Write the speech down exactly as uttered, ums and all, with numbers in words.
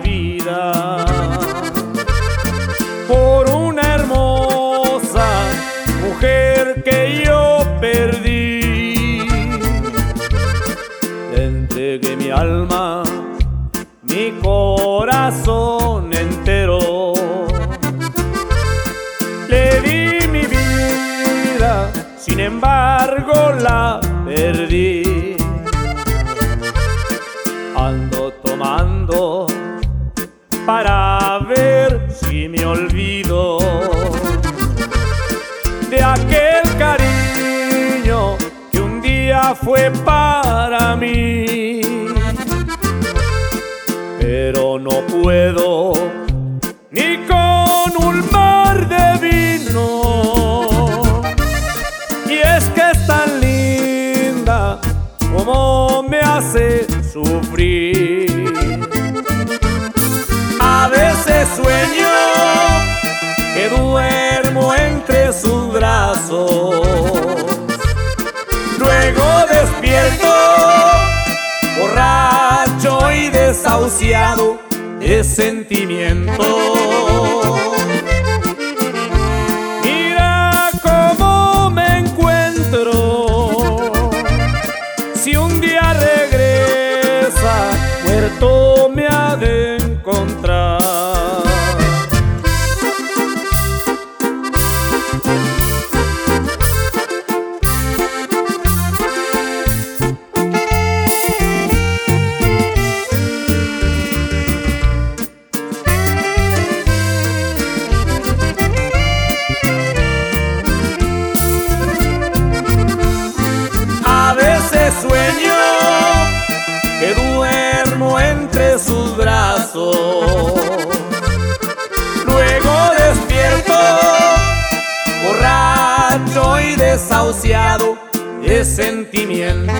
vida por una hermosa mujer que yo perdí. Le entregué mi alma, mi corazón entero, le di mi vida, sin embargo la perdí. Ando tomando para ver si me olvido de aquel cariño que un día fue para mí. Pero no puedo ni con un mar de vino, y es que es tan linda como me hace sufrir. A veces sueño que duermo entre sus brazos, luego despierto borracho y desahuciado de sentimiento. Mira cómo me encuentro, si un día regresa, muerto me ha de encontrar. Sueño que duermo entre sus brazos, luego despierto borracho y desahuciado de sentimiento.